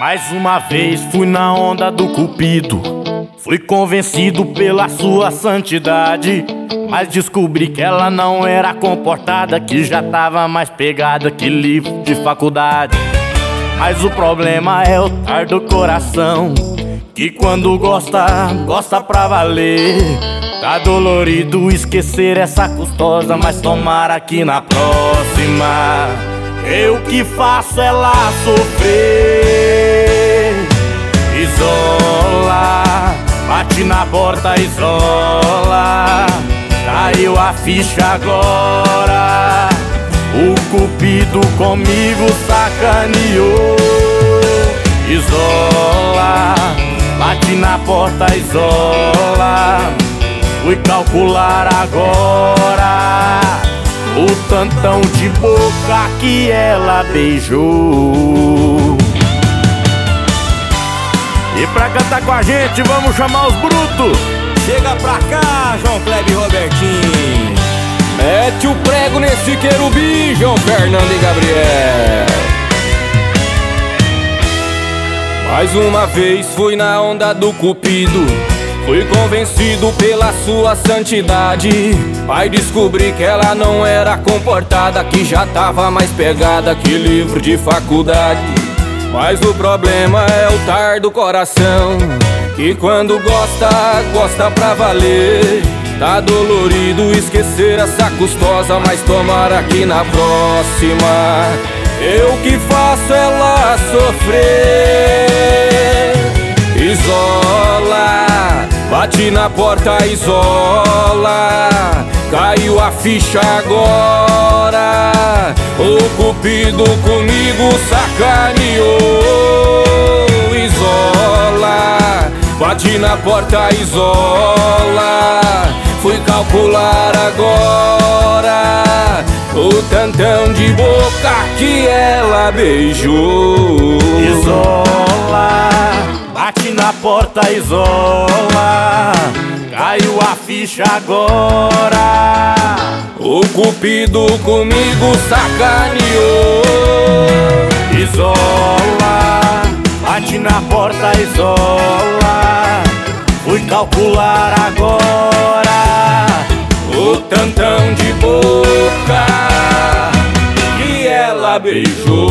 Mais uma vez fui na onda do cupido, fui convencido pela sua santidade, mas descobri que ela não era comportada, que já tava mais pegada que livro de faculdade. Mas o problema é o tar do coração, que quando gosta, gosta pra valer. Tá dolorido esquecer essa custosa, mas tomara que na próxima eu que faço ela sofrer. Isola, bate na porta, isola, caiu a ficha agora. O cupido comigo sacaneou. Isola, bate na porta, isola, fui calcular agora o tantão de boca que ela beijou. E pra cantar com a gente, vamos chamar os brutos. Chega pra cá, João Kleber e Robertinho. Mete o prego nesse querubim, João Fernando e Gabriel. Mais uma vez fui na onda do cupido, fui convencido pela sua santidade, aí descobri que ela não era comportada, que já tava mais pegada que livro de faculdade. Mas o problema é o tar do coração, que quando gosta, gosta pra valer. Tá dolorido esquecer essa custosa, mas tomara que na próxima eu que faço ela sofrer. Isola, bate na porta, isola, caiu a ficha agora. O cupido comigo sacaneou. Isola, bate na porta, isola, fui calcular agora o tantão de boca que ela beijou. Isola, bate na porta, isola, caiu a ficha agora. O cupido comigo sacaneou. Isola, bate na porta, isola, fui calcular agora o tantão de boca que ela beijou.